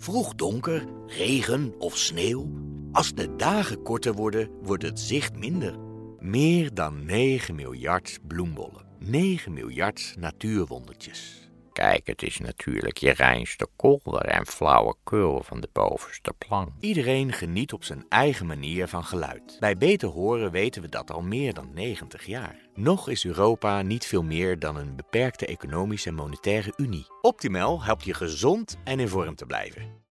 Vroeg donker, regen of sneeuw. Als de dagen korter worden, wordt het zicht minder. Meer dan 9 miljard bloembollen. 9 miljard natuurwondertjes. Kijk, het is natuurlijk je reinste kolder en flauwekul van de bovenste plank. Iedereen geniet op zijn eigen manier van geluid. Bij Beter Horen weten we dat al meer dan 90 jaar. Nog is Europa niet veel meer dan een beperkte economische en monetaire unie. Optimal helpt je gezond en in vorm te blijven.